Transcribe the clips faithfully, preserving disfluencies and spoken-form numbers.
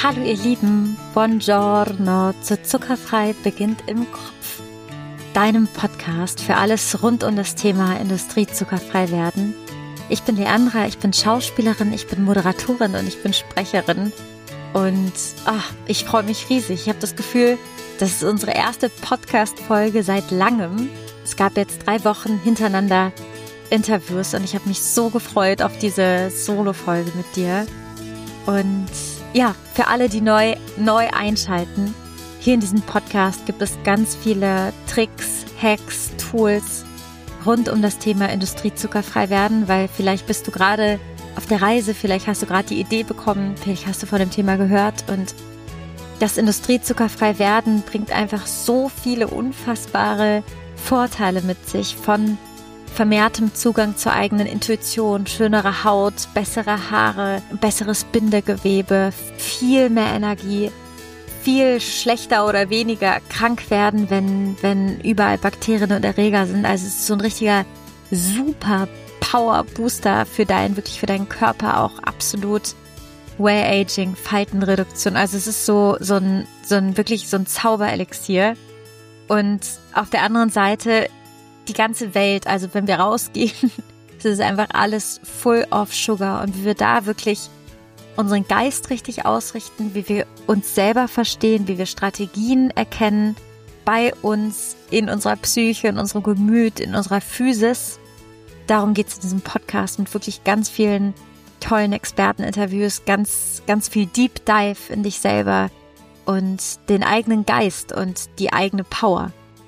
Hallo ihr Lieben, buongiorno zu Zuckerfrei beginnt im Kopf, deinem Podcast für alles rund um das Thema Industriezuckerfrei werden. Ich bin Leandra, ich bin Schauspielerin, ich bin Moderatorin und ich bin Sprecherin und ach, ich freue mich riesig. Ich habe das Gefühl, das ist unsere erste Podcast-Folge seit langem. Es gab jetzt drei Wochen hintereinander Interviews und ich habe mich so gefreut auf diese Solo-Folge mit dir. Und ja, für alle, die neu, neu einschalten, hier in diesem Podcast gibt es ganz viele Tricks, Hacks, Tools rund um das Thema Industriezuckerfrei werden, weil vielleicht bist du gerade auf der Reise, vielleicht hast du gerade die Idee bekommen, vielleicht hast du von dem Thema gehört und das Industriezuckerfrei werden bringt einfach so viele unfassbare Vorteile mit sich, von vermehrtem Zugang zur eigenen Intuition, schönere Haut, bessere Haare, besseres Bindegewebe, viel mehr Energie, viel schlechter oder weniger krank werden, wenn, wenn überall Bakterien und Erreger sind. Also es ist so ein richtiger super Power Booster für deinen, wirklich für deinen Körper auch absolut. Wear Aging, Faltenreduktion. Also es ist so, so ein, so ein, wirklich so ein Zauberelixier. Und auf der anderen Seite die ganze Welt, also wenn wir rausgehen, es ist einfach alles full of sugar und wie wir da wirklich unseren Geist richtig ausrichten, wie wir uns selber verstehen, wie wir Strategien erkennen bei uns, in unserer Psyche, in unserem Gemüt, in unserer Physis. Darum geht es in diesem Podcast mit wirklich ganz vielen tollen Experteninterviews, ganz, ganz viel Deep Dive in dich selber und den eigenen Geist und die eigene Power.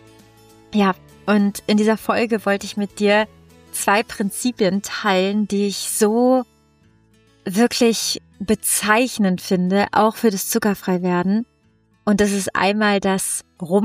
Ja, und in dieser Folge wollte ich mit dir zwei Prinzipien teilen, die ich so wirklich bezeichnend finde, auch für das Zuckerfreiwerden. Und das ist einmal das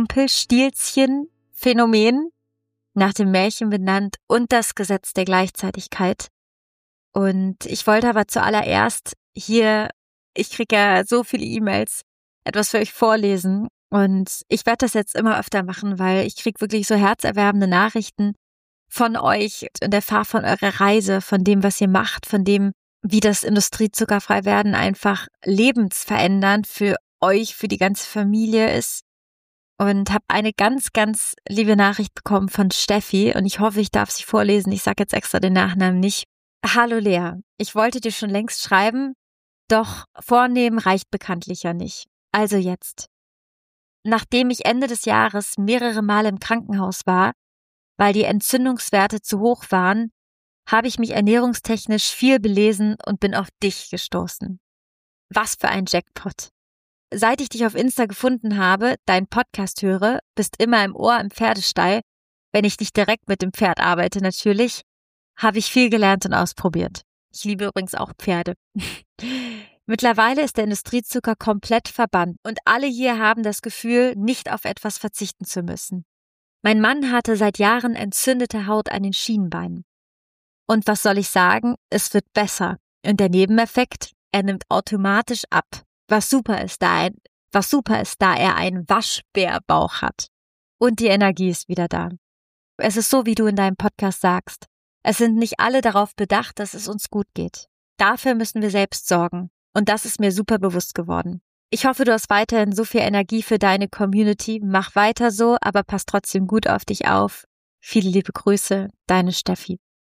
Rumpelstilzchen-Phänomen, nach dem Märchen benannt, und das Gesetz der Gleichzeitigkeit. Und ich wollte aber zuallererst hier, ich kriege ja so viele E-Mails, etwas für euch vorlesen. Und ich werde das jetzt immer öfter machen, weil ich kriege wirklich so herzerwärmende Nachrichten von euch und erfahre von eurer Reise, von dem, was ihr macht, von dem, wie das Industriezuckerfreiwerden einfach lebensverändernd für euch, für die ganze Familie ist. Und habe eine ganz, ganz liebe Nachricht bekommen von Steffi und ich hoffe, ich darf sie vorlesen. Ich sage jetzt extra den Nachnamen nicht. Hallo Lea, ich wollte dir schon längst schreiben, doch vornehmen reicht bekanntlich ja nicht. Also jetzt. Nachdem ich Ende des Jahres mehrere Male im Krankenhaus war, weil die Entzündungswerte zu hoch waren, habe ich mich ernährungstechnisch viel belesen und bin auf dich gestoßen. Was für ein Jackpot. Seit ich dich auf Insta gefunden habe, deinen Podcast höre, bist immer im Ohr im Pferdestall, wenn ich nicht direkt mit dem Pferd arbeite natürlich, habe ich viel gelernt und ausprobiert. Ich liebe übrigens auch Pferde. Mittlerweile ist der Industriezucker komplett verbannt und alle hier haben das Gefühl, nicht auf etwas verzichten zu müssen. Mein Mann hatte seit Jahren entzündete Haut an den Schienbeinen. Und was soll ich sagen? Es wird besser. Und der Nebeneffekt, er nimmt automatisch ab. Was super ist, da ein, was super ist, da er einen Waschbärbauch hat. Und die Energie ist wieder da. Es ist so, wie du in deinem Podcast sagst. Es sind nicht alle darauf bedacht, dass es uns gut geht. Dafür müssen wir selbst sorgen. Und das ist mir super bewusst geworden. Ich hoffe, du hast weiterhin so viel Energie für deine Community. Mach weiter so, aber pass trotzdem gut auf dich auf. Viele liebe Grüße, deine Steffi.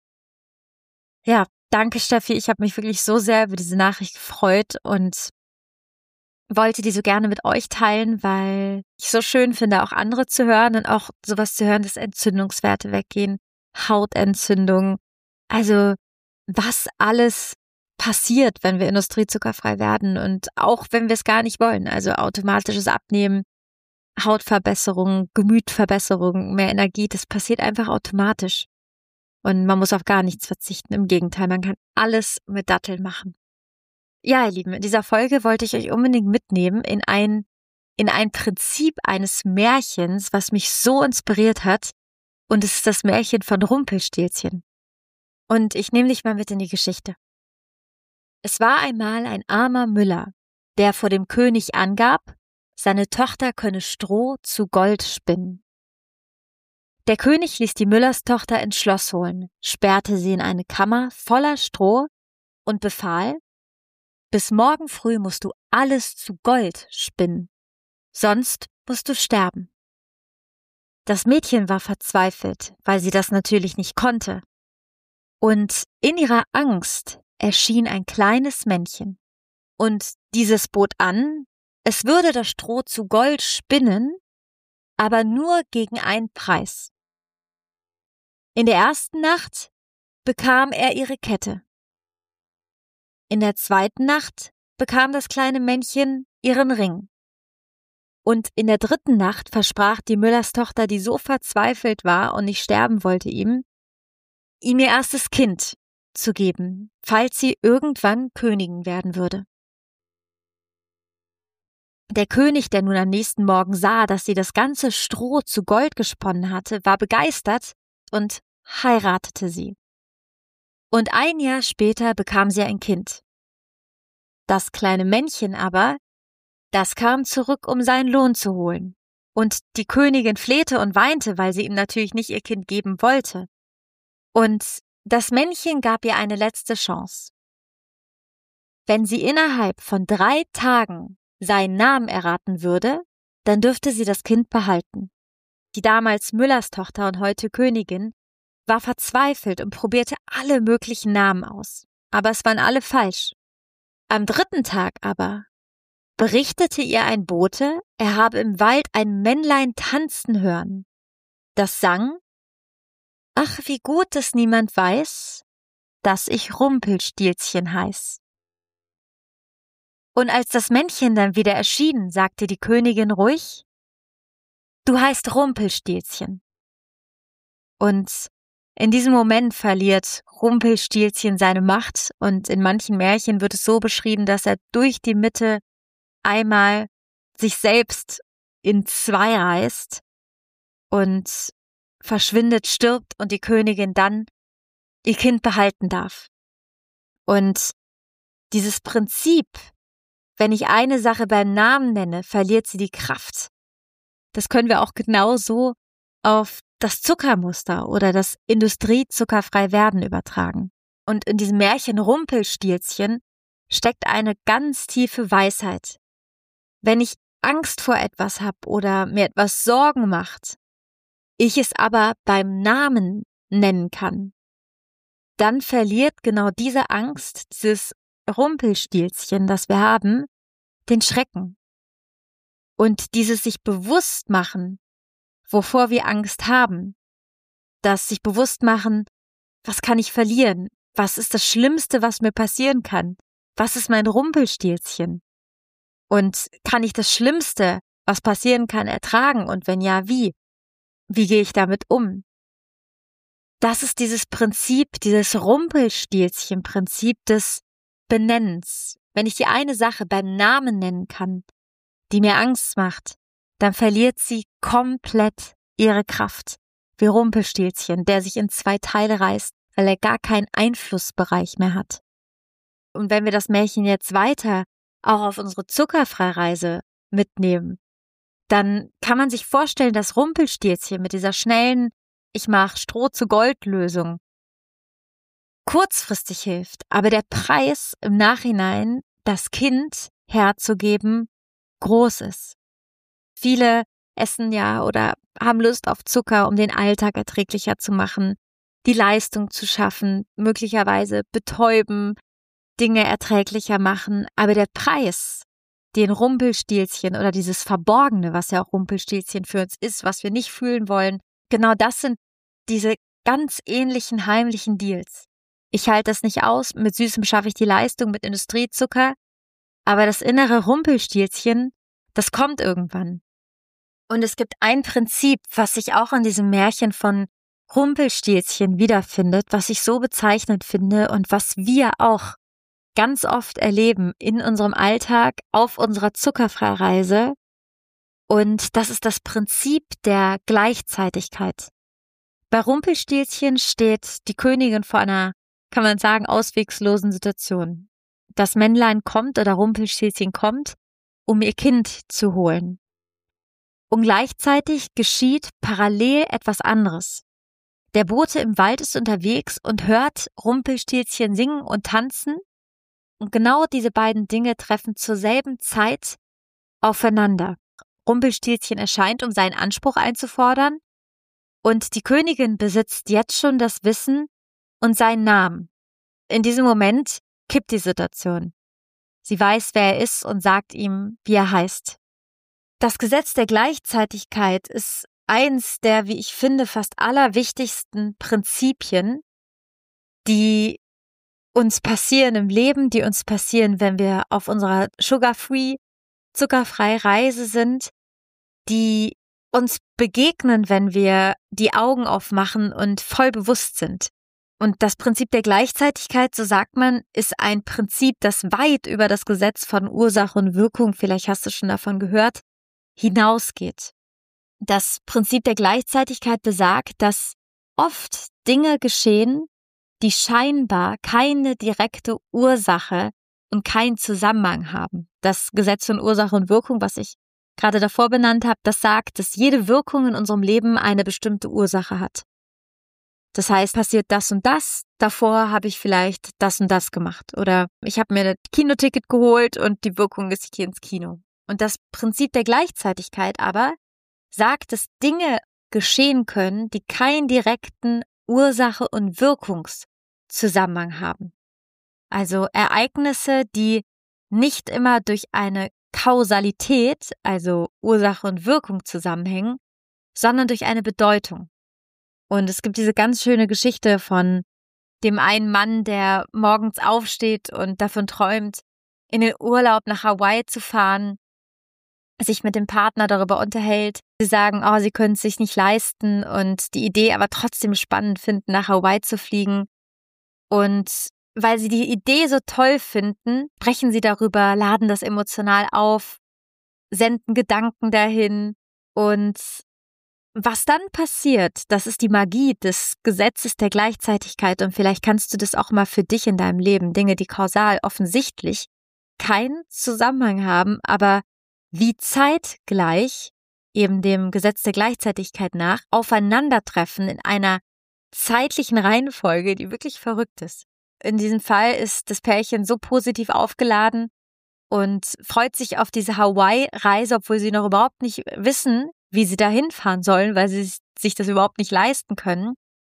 Ja, danke Steffi. Ich habe mich wirklich so sehr über diese Nachricht gefreut und wollte die so gerne mit euch teilen, weil ich so schön finde, auch andere zu hören und auch sowas zu hören, dass Entzündungswerte weggehen, Hautentzündung. Also was alles passiert, wenn wir industriezuckerfrei werden und auch wenn wir es gar nicht wollen. Also automatisches Abnehmen, Hautverbesserung, Gemütverbesserung, mehr Energie, das passiert einfach automatisch. Und man muss auf gar nichts verzichten. Im Gegenteil, man kann alles mit Datteln machen. Ja, ihr Lieben, in dieser Folge wollte ich euch unbedingt mitnehmen in ein, in ein Prinzip eines Märchens, was mich so inspiriert hat. Und es ist das Märchen von Rumpelstilzchen. Und ich nehme dich mal mit in die Geschichte. Es war einmal ein armer Müller, der vor dem König angab, seine Tochter könne Stroh zu Gold spinnen. Der König ließ die Müllerstochter ins Schloss holen, sperrte sie in eine Kammer voller Stroh und befahl: Bis morgen früh musst du alles zu Gold spinnen, sonst musst du sterben. Das Mädchen war verzweifelt, weil sie das natürlich nicht konnte. Und in ihrer Angst erschien ein kleines Männchen. Und dieses bot an, es würde das Stroh zu Gold spinnen, aber nur gegen einen Preis. In der ersten Nacht bekam er ihre Kette. In der zweiten Nacht bekam das kleine Männchen ihren Ring. Und in der dritten Nacht versprach die Müllerstochter, die so verzweifelt war und nicht sterben wollte, ihm, ihm ihr erstes Kind zu geben, falls sie irgendwann Königin werden würde. Der König, der nun am nächsten Morgen sah, dass sie das ganze Stroh zu Gold gesponnen hatte, war begeistert und heiratete sie. Und ein Jahr später bekam sie ein Kind. Das kleine Männchen aber, das kam zurück, um seinen Lohn zu holen. Und die Königin flehte und weinte, weil sie ihm natürlich nicht ihr Kind geben wollte. Und das Männchen gab ihr eine letzte Chance. Wenn sie innerhalb von drei Tagen seinen Namen erraten würde, dann dürfte sie das Kind behalten. Die damals Müllerstochter und heute Königin war verzweifelt und probierte alle möglichen Namen aus. Aber es waren alle falsch. Am dritten Tag aber berichtete ihr ein Bote, er habe im Wald ein Männlein tanzen hören. Das sang: »Ach, wie gut, dass niemand weiß, dass ich Rumpelstilzchen heiß.« Und als das Männchen dann wieder erschien, sagte die Königin ruhig: »Du heißt Rumpelstilzchen.« Und in diesem Moment verliert Rumpelstilzchen seine Macht und in manchen Märchen wird es so beschrieben, dass er durch die Mitte einmal sich selbst in zwei reißt und verschwindet, stirbt und die Königin dann ihr Kind behalten darf. Und dieses Prinzip, wenn ich eine Sache beim Namen nenne, verliert sie die Kraft. Das können wir auch genauso auf das Zuckermuster oder das Industriezuckerfrei-Werden übertragen. Und in diesem Märchen Rumpelstilzchen steckt eine ganz tiefe Weisheit. Wenn ich Angst vor etwas habe oder mir etwas Sorgen macht, ich es aber beim Namen nennen kann, dann verliert genau diese Angst, dieses Rumpelstilzchen, das wir haben, den Schrecken. Und dieses sich bewusst machen, wovor wir Angst haben, das sich bewusst machen, was kann ich verlieren? Was ist das Schlimmste, was mir passieren kann? Was ist mein Rumpelstilzchen? Und kann ich das Schlimmste, was passieren kann, ertragen? Und wenn ja, wie? Wie gehe ich damit um? Das ist dieses Prinzip, dieses Rumpelstilzchen-Prinzip des Benennens. Wenn ich die eine Sache beim Namen nennen kann, die mir Angst macht, dann verliert sie komplett ihre Kraft. Wie Rumpelstilzchen, der sich in zwei Teile reißt, weil er gar keinen Einflussbereich mehr hat. Und wenn wir das Märchen jetzt weiter auch auf unsere Zuckerfreireise mitnehmen, dann kann man sich vorstellen, dass Rumpelstilzchen mit dieser schnellen Ich mach Stroh zu Gold Lösung kurzfristig hilft, aber der Preis im Nachhinein, das Kind herzugeben, groß ist. Viele essen ja oder haben Lust auf Zucker, um den Alltag erträglicher zu machen, die Leistung zu schaffen, möglicherweise betäuben, Dinge erträglicher machen, aber der Preis, den Rumpelstilzchen oder dieses Verborgene, was ja auch Rumpelstilzchen für uns ist, was wir nicht fühlen wollen, genau das sind diese ganz ähnlichen heimlichen Deals. Ich halte das nicht aus, mit Süßem schaffe ich die Leistung, mit Industriezucker, aber das innere Rumpelstilzchen, das kommt irgendwann. Und es gibt ein Prinzip, was sich auch in diesem Märchen von Rumpelstilzchen wiederfindet, was ich so bezeichnend finde und was wir auch ganz oft erleben in unserem Alltag auf unserer Zuckerfreireise. Und das ist das Prinzip der Gleichzeitigkeit. Bei Rumpelstilzchen steht die Königin vor einer, kann man sagen, auswegslosen Situation. Das Männlein kommt oder Rumpelstilzchen kommt, um ihr Kind zu holen. Und gleichzeitig geschieht parallel etwas anderes. Der Bote im Wald ist unterwegs und hört Rumpelstilzchen singen und tanzen Und genau diese beiden Dinge treffen zur selben Zeit aufeinander. Rumpelstilzchen erscheint, um seinen Anspruch einzufordern, und die Königin besitzt jetzt schon das Wissen und seinen Namen. In diesem Moment kippt die Situation. Sie weiß, wer er ist, und sagt ihm, wie er heißt. Das Gesetz der Gleichzeitigkeit ist eins der, wie ich finde, fast allerwichtigsten Prinzipien, die uns passieren im Leben, die uns passieren, wenn wir auf unserer sugar-free, zuckerfrei Reise sind, die uns begegnen, wenn wir die Augen aufmachen und voll bewusst sind. Und das Prinzip der Gleichzeitigkeit, so sagt man, ist ein Prinzip, das weit über das Gesetz von Ursache und Wirkung, vielleicht hast du schon davon gehört, hinausgeht. Das Prinzip der Gleichzeitigkeit besagt, dass oft Dinge geschehen, die scheinbar keine direkte Ursache und keinen Zusammenhang haben. Das Gesetz von Ursache und Wirkung, was ich gerade davor benannt habe, das sagt, dass jede Wirkung in unserem Leben eine bestimmte Ursache hat. Das heißt, passiert das und das, davor habe ich vielleicht das und das gemacht. Oder ich habe mir ein Kinoticket geholt und die Wirkung ist, ich gehe ins Kino. Und das Prinzip der Gleichzeitigkeit aber sagt, dass Dinge geschehen können, die keinen direkten Ursache- und Wirkungszusammenhang haben. Also Ereignisse, die nicht immer durch eine Kausalität, also Ursache und Wirkung zusammenhängen, sondern durch eine Bedeutung. Und es gibt diese ganz schöne Geschichte von dem einen Mann, der morgens aufsteht und davon träumt, in den Urlaub nach Hawaii zu fahren, sich mit dem Partner darüber unterhält. Sie sagen, oh, sie können es sich nicht leisten und die Idee aber trotzdem spannend finden, nach Hawaii zu fliegen. Und weil sie die Idee so toll finden, sprechen sie darüber, laden das emotional auf, senden Gedanken dahin. Und was dann passiert, das ist die Magie des Gesetzes der Gleichzeitigkeit. Und vielleicht kannst du das auch mal für dich in deinem Leben, Dinge, die kausal offensichtlich keinen Zusammenhang haben, aber wie zeitgleich eben dem Gesetz der Gleichzeitigkeit nach aufeinandertreffen in einer zeitlichen Reihenfolge, die wirklich verrückt ist. In diesem Fall ist das Pärchen so positiv aufgeladen und freut sich auf diese Hawaii-Reise, obwohl sie noch überhaupt nicht wissen, wie sie da hinfahren sollen, weil sie sich das überhaupt nicht leisten können.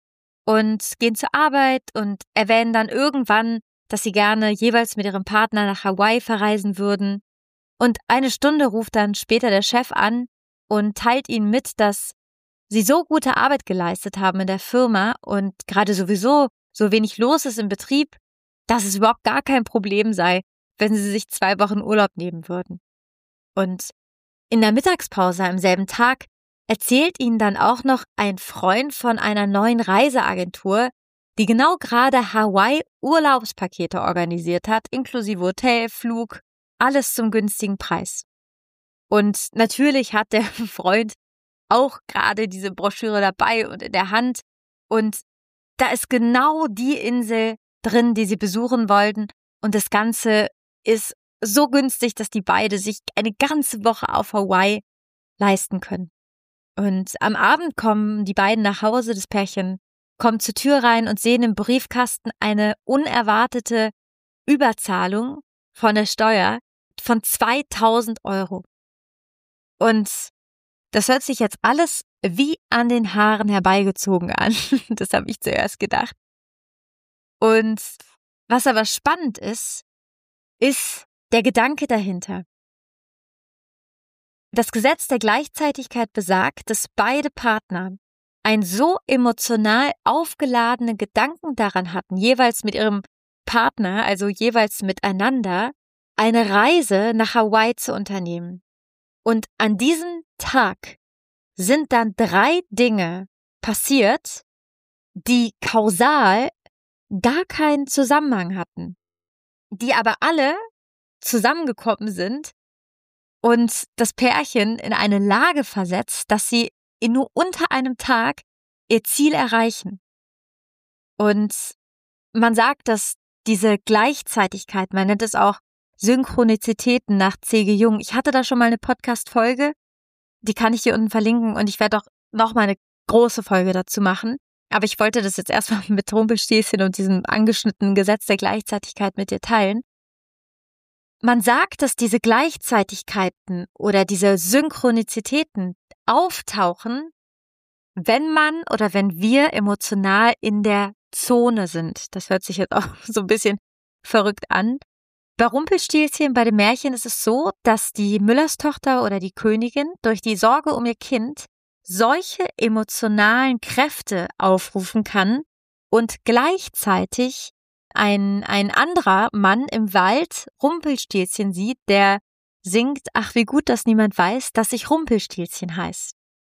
Und gehen zur Arbeit und erwähnen dann irgendwann, dass sie gerne jeweils mit ihrem Partner nach Hawaii verreisen würden. Und eine Stunde ruft dann später der Chef an und teilt ihnen mit, dass sie so gute Arbeit geleistet haben in der Firma und gerade sowieso so wenig los ist im Betrieb, dass es überhaupt gar kein Problem sei, wenn sie sich zwei Wochen Urlaub nehmen würden. Und in der Mittagspause am selben Tag erzählt ihnen dann auch noch ein Freund von einer neuen Reiseagentur, die genau gerade Hawaii-Urlaubspakete organisiert hat, inklusive Hotel, Flug, alles zum günstigen Preis. Und natürlich hat der Freund auch gerade diese Broschüre dabei und in der Hand. Und da ist genau die Insel drin, die sie besuchen wollten. Und das Ganze ist so günstig, dass die beide sich eine ganze Woche auf Hawaii leisten können. Und am Abend kommen die beiden nach Hause, das Pärchen kommt zur Tür rein und sehen im Briefkasten eine unerwartete Überzahlung von der Steuer von zweitausend Euro. Und das hört sich jetzt alles wie an den Haaren herbeigezogen an. Das habe ich zuerst gedacht. Und was aber spannend ist, ist der Gedanke dahinter. Das Gesetz der Gleichzeitigkeit besagt, dass beide Partner einen so emotional aufgeladenen Gedanken daran hatten, jeweils mit ihrem Partner, also jeweils miteinander, eine Reise nach Hawaii zu unternehmen. Und an diesem Tag sind dann drei Dinge passiert, die kausal gar keinen Zusammenhang hatten, die aber alle zusammengekommen sind und das Pärchen in eine Lage versetzt, dass sie in nur unter einem Tag ihr Ziel erreichen. Und man sagt, dass diese Gleichzeitigkeit, man nennt es auch Synchronizitäten nach C G Jung. Ich hatte da schon mal eine Podcast-Folge, die kann ich hier unten verlinken und ich werde auch noch mal eine große Folge dazu machen. Aber ich wollte das jetzt erstmal mit Rumpelstilzchen und diesem angeschnittenen Gesetz der Gleichzeitigkeit mit dir teilen. Man sagt, dass diese Gleichzeitigkeiten oder diese Synchronizitäten auftauchen, wenn man oder wenn wir emotional in der Zone sind. Das hört sich jetzt auch so ein bisschen verrückt an. Bei Rumpelstilzchen, bei dem Märchen ist es so, dass die Müllerstochter oder die Königin durch die Sorge um ihr Kind solche emotionalen Kräfte aufrufen kann und gleichzeitig ein, ein anderer Mann im Wald Rumpelstilzchen sieht, der singt, ach wie gut, dass niemand weiß, dass ich Rumpelstilzchen heiße.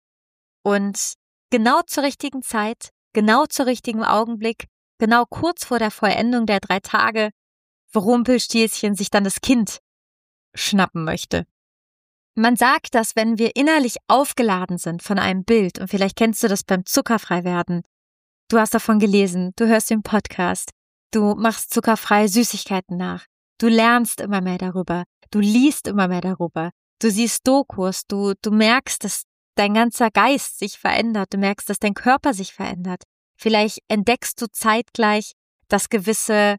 Und genau zur richtigen Zeit, genau zur richtigen Augenblick, genau kurz vor der Vollendung der drei Tage, wo Rumpelstilzchen sich dann das Kind schnappen möchte. Man sagt, dass wenn wir innerlich aufgeladen sind von einem Bild, und vielleicht kennst du das beim Zuckerfreiwerden, du hast davon gelesen, du hörst den Podcast, du machst zuckerfreie Süßigkeiten nach, du lernst immer mehr darüber, du liest immer mehr darüber, du siehst Dokus, du, du merkst, dass dein ganzer Geist sich verändert, du merkst, dass dein Körper sich verändert. Vielleicht entdeckst du zeitgleich, dass gewisse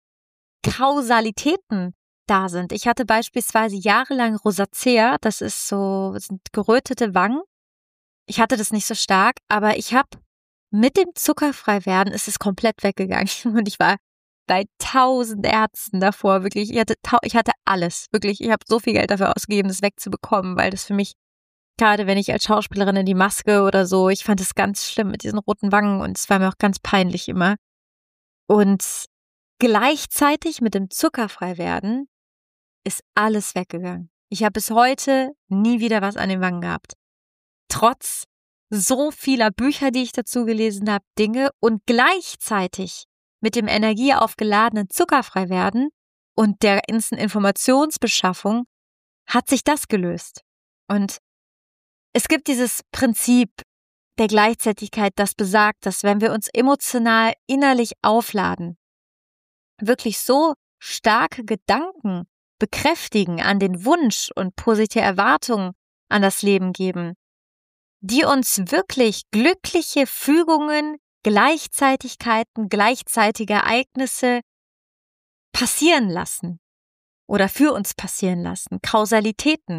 Kausalitäten da sind. Ich hatte beispielsweise jahrelang Rosacea, das ist so, das sind gerötete Wangen. Ich hatte das nicht so stark, aber ich habe mit dem Zuckerfreiwerden ist es komplett weggegangen und ich war bei tausend Ärzten davor, wirklich, ich hatte, ich hatte alles, wirklich, ich habe so viel Geld dafür ausgegeben, das wegzubekommen, weil das für mich, gerade wenn ich als Schauspielerin in die Maske oder so, ich fand es ganz schlimm mit diesen roten Wangen und es war mir auch ganz peinlich immer. Und gleichzeitig mit dem Zuckerfreiwerden ist alles weggegangen. Ich habe bis heute nie wieder was an den Wangen gehabt. Trotz so vieler Bücher, die ich dazu gelesen habe, Dinge und gleichzeitig mit dem energieaufgeladenen Zuckerfreiwerden und der Informationsbeschaffung hat sich das gelöst. Und es gibt dieses Prinzip der Gleichzeitigkeit, das besagt, dass wenn wir uns emotional innerlich aufladen, wirklich so starke Gedanken bekräftigen, an den Wunsch und positive Erwartungen an das Leben geben, die uns wirklich glückliche Fügungen, Gleichzeitigkeiten, gleichzeitige Ereignisse passieren lassen oder für uns passieren lassen, Kausalitäten,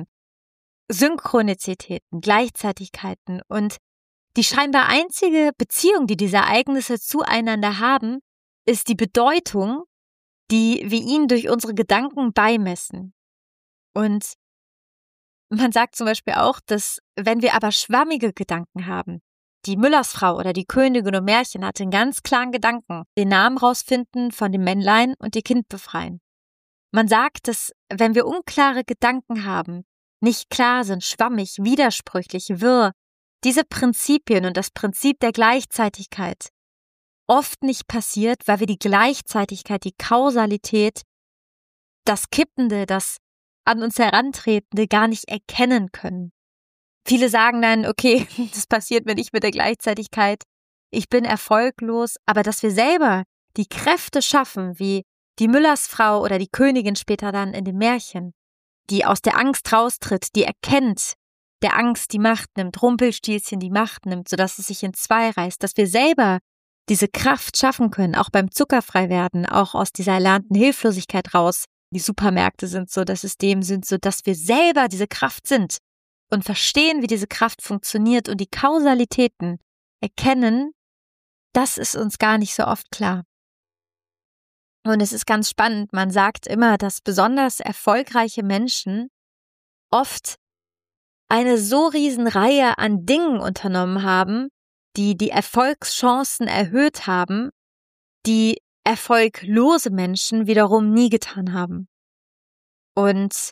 Synchronizitäten, Gleichzeitigkeiten und die scheinbar einzige Beziehung, die diese Ereignisse zueinander haben, ist die Bedeutung, die wir ihnen durch unsere Gedanken beimessen. Und man sagt zum Beispiel auch, dass wenn wir aber schwammige Gedanken haben, die Müllersfrau oder die Königin im Märchen hatte einen ganz klaren Gedanken, den Namen rausfinden von dem Männlein und ihr Kind befreien. Man sagt, dass wenn wir unklare Gedanken haben, nicht klar sind, schwammig, widersprüchlich, wirr, diese Prinzipien und das Prinzip der Gleichzeitigkeit oft nicht passiert, weil wir die Gleichzeitigkeit, die Kausalität, das Kippende, das an uns Herantretende gar nicht erkennen können. Viele sagen dann, okay, das passiert mir nicht mit der Gleichzeitigkeit, ich bin erfolglos, aber dass wir selber die Kräfte schaffen, wie die Müllersfrau oder die Königin später dann in dem Märchen, die aus der Angst raustritt, die erkennt, der Angst die Macht nimmt, Rumpelstilzchen die Macht nimmt, sodass es sich in zwei reißt, dass wir selber diese Kraft schaffen können, auch beim Zuckerfreiwerden, auch aus dieser erlernten Hilflosigkeit raus. Die Supermärkte sind so, das System sind so, dass wir selber diese Kraft sind und verstehen, wie diese Kraft funktioniert und die Kausalitäten erkennen, das ist uns gar nicht so oft klar. Und es ist ganz spannend, man sagt immer, dass besonders erfolgreiche Menschen oft eine so riesen Reihe an Dingen unternommen haben, die die Erfolgschancen erhöht haben, die erfolglose Menschen wiederum nie getan haben. Und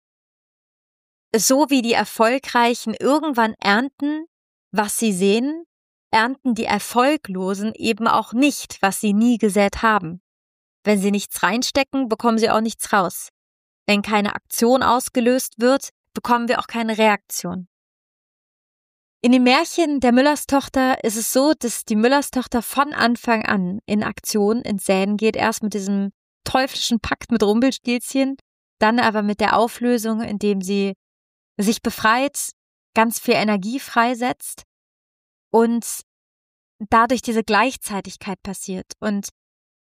so wie die Erfolgreichen irgendwann ernten, was sie sehen, ernten die Erfolglosen eben auch nicht, was sie nie gesät haben. Wenn sie nichts reinstecken, bekommen sie auch nichts raus. Wenn keine Aktion ausgelöst wird, bekommen wir auch keine Reaktion. In dem Märchen der Müllerstochter ist es so, dass die Müllerstochter von Anfang an in Aktion, ins Säen geht, erst mit diesem teuflischen Pakt mit Rumpelstilzchen, dann aber mit der Auflösung, indem sie sich befreit, ganz viel Energie freisetzt und dadurch diese Gleichzeitigkeit passiert. Und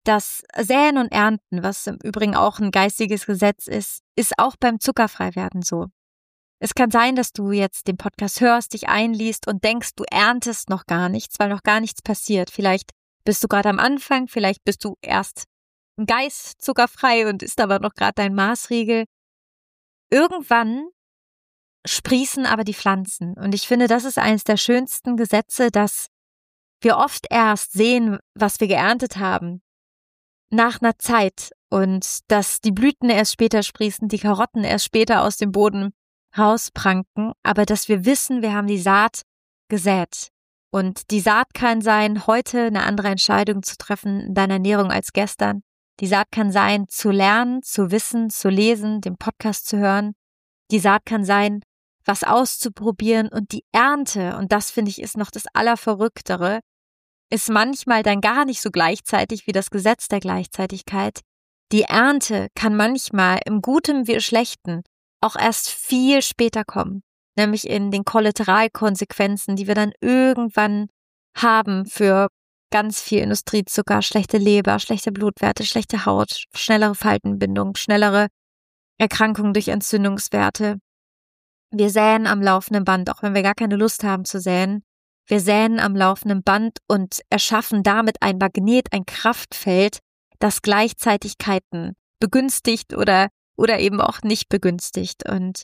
Das Säen und Ernten, was im Übrigen auch ein geistiges Gesetz ist, ist auch beim Zuckerfreiwerden so. Es kann sein, dass du jetzt den Podcast hörst, dich einliest und denkst, du erntest noch gar nichts, weil noch gar nichts passiert. Vielleicht bist du gerade am Anfang, vielleicht bist du erst im Geist zuckerfrei und isst aber noch gerade dein Maßriegel. Irgendwann sprießen aber die Pflanzen. Und ich finde, das ist eines der schönsten Gesetze, dass wir oft erst sehen, was wir geerntet haben, nach einer Zeit. Und dass die Blüten erst später sprießen, die Karotten erst später aus dem Boden rauspranken. Aber dass wir wissen, wir haben die Saat gesät. Und die Saat kann sein, heute eine andere Entscheidung zu treffen in deiner Ernährung als gestern. Die Saat kann sein, zu lernen, zu wissen, zu lesen, den Podcast zu hören. Die Saat kann sein, was auszuprobieren. Und die Ernte, und das finde ich ist noch das Allerverrücktere, ist manchmal dann gar nicht so gleichzeitig wie das Gesetz der Gleichzeitigkeit. Die Ernte kann manchmal im Guten wie im Schlechten auch erst viel später kommen, nämlich in den Kollateralkonsequenzen, die wir dann irgendwann haben für ganz viel Industriezucker, schlechte Leber, schlechte Blutwerte, schlechte Haut, schnellere Faltenbindung, schnellere Erkrankungen durch Entzündungswerte. Wir säen am laufenden Band, auch wenn wir gar keine Lust haben zu säen. Wir säen am laufenden Band und erschaffen damit ein Magnet, ein Kraftfeld, das Gleichzeitigkeiten begünstigt oder oder eben auch nicht begünstigt. Und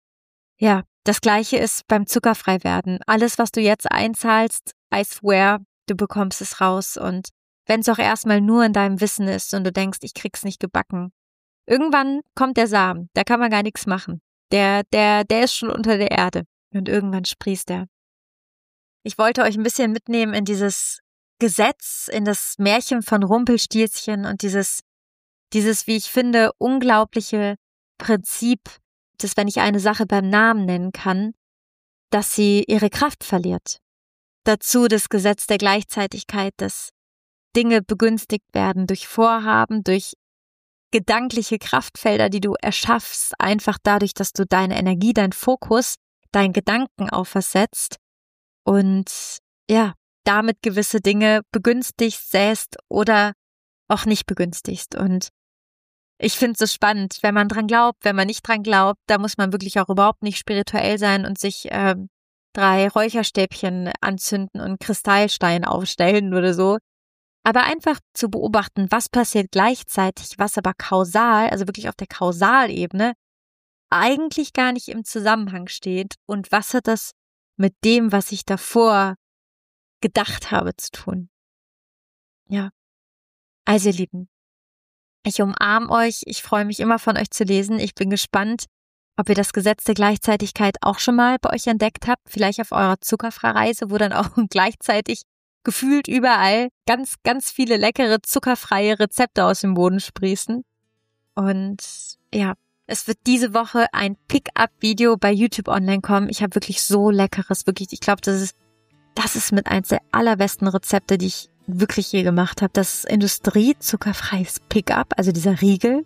ja, das Gleiche ist beim Zuckerfreiwerden. Alles, was du jetzt einzahlst, I swear, du bekommst es raus. Und wenn es auch erstmal nur in deinem Wissen ist und du denkst, ich krieg's nicht gebacken, irgendwann kommt der Samen, da kann man gar nichts machen. Der, der, der ist schon unter der Erde und irgendwann sprießt er. Ich wollte euch ein bisschen mitnehmen in dieses Gesetz, in das Märchen von Rumpelstilzchen und dieses Dieses, wie ich finde, unglaubliche Prinzip, dass wenn ich eine Sache beim Namen nennen kann, dass sie ihre Kraft verliert. Dazu das Gesetz der Gleichzeitigkeit, dass Dinge begünstigt werden durch Vorhaben, durch gedankliche Kraftfelder, die du erschaffst, einfach dadurch, dass du deine Energie, deinen Fokus, deinen Gedanken auf was setzt und ja, damit gewisse Dinge begünstigst, säst oder auch nicht begünstigst. Und ich finde es so spannend, wenn man dran glaubt, wenn man nicht dran glaubt, da muss man wirklich auch überhaupt nicht spirituell sein und sich ähm, drei Räucherstäbchen anzünden und Kristallstein aufstellen oder so. Aber einfach zu beobachten, was passiert gleichzeitig, was aber kausal, also wirklich auf der Kausalebene, eigentlich gar nicht im Zusammenhang steht und was hat das mit dem, was ich davor gedacht habe, zu tun. Ja, also ihr Lieben, ich umarme euch, ich freue mich immer von euch zu lesen. Ich bin gespannt, ob ihr das Gesetz der Gleichzeitigkeit auch schon mal bei euch entdeckt habt, vielleicht auf eurer Zuckerfreireise, wo dann auch gleichzeitig gefühlt überall ganz, ganz viele leckere, zuckerfreie Rezepte aus dem Boden sprießen. Und ja, es wird diese Woche ein Pick-up-Video bei YouTube online kommen. Ich habe wirklich so leckeres, wirklich, ich glaube, das ist, das ist mit eins der allerbesten Rezepte, die ich wirklich je gemacht habe. Das Industrie-zuckerfreies Pick-up, also dieser Riegel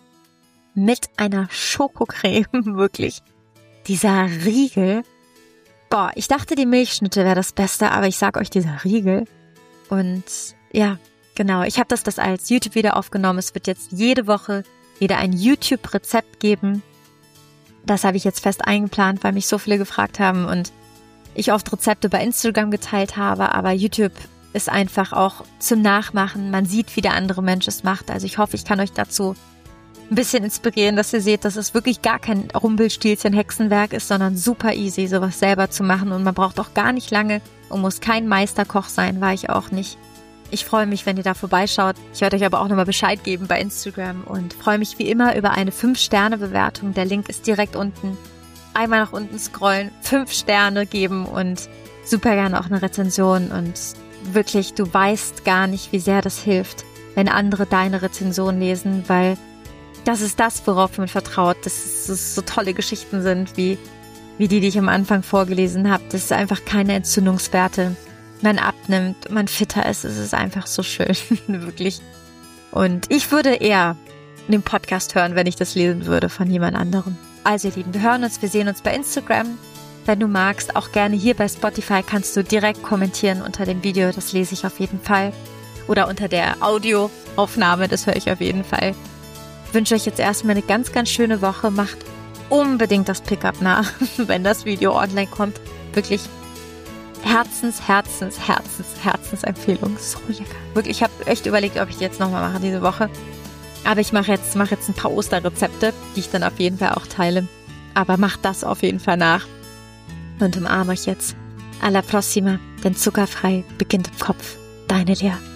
mit einer Schokocreme, wirklich. Dieser Riegel, boah, ich dachte, die Milchschnitte wäre das Beste, aber ich sag euch, dieser Riegel. Und ja, genau, ich habe das, das als YouTube-Video aufgenommen. Es wird jetzt jede Woche wieder ein YouTube-Rezept geben. Das habe ich jetzt fest eingeplant, weil mich so viele gefragt haben und ich oft Rezepte bei Instagram geteilt habe, aber YouTube ist einfach auch zum Nachmachen. Man sieht, wie der andere Mensch es macht. Also ich hoffe, ich kann euch dazu ein bisschen inspirieren, dass ihr seht, dass es wirklich gar kein Rumpelstilzchen-Hexenwerk ist, sondern super easy, sowas selber zu machen. Und man braucht auch gar nicht lange und muss kein Meisterkoch sein, war ich auch nicht. Ich freue mich, wenn ihr da vorbeischaut. Ich werde euch aber auch nochmal Bescheid geben bei Instagram und freue mich wie immer über eine fünf Sterne Bewertung. Der Link ist direkt unten. Einmal nach unten scrollen, fünf Sterne geben und super gerne auch eine Rezension. Und wirklich, du weißt gar nicht, wie sehr das hilft, wenn andere deine Rezension lesen, weil das ist das, worauf man vertraut, dass es so tolle Geschichten sind, wie, wie die, die ich am Anfang vorgelesen habe. Das ist einfach keine Entzündungswerte. Man abnimmt, man fitter ist, es ist einfach so schön, wirklich. Und ich würde eher den Podcast hören, wenn ich das lesen würde von jemand anderem. Also ihr Lieben, wir hören uns, wir sehen uns bei Instagram. Wenn du magst, auch gerne hier bei Spotify kannst du direkt kommentieren unter dem Video, das lese ich auf jeden Fall. oder unter der Audioaufnahme, das höre ich auf jeden Fall. Ich wünsche euch jetzt erstmal eine ganz, ganz schöne Woche. Macht unbedingt das Pickup nach, wenn das Video online kommt. Wirklich Herzens, Herzens, Herzens, Herzensempfehlung. So lecker. Wirklich, ich habe echt überlegt, ob ich die jetzt nochmal mache diese Woche. Aber ich mache jetzt, mache jetzt ein paar Osterrezepte, die ich dann auf jeden Fall auch teile. Aber macht das auf jeden Fall nach. Und umarme euch jetzt. Alla prossima, denn zuckerfrei beginnt im Kopf. Deine Lea.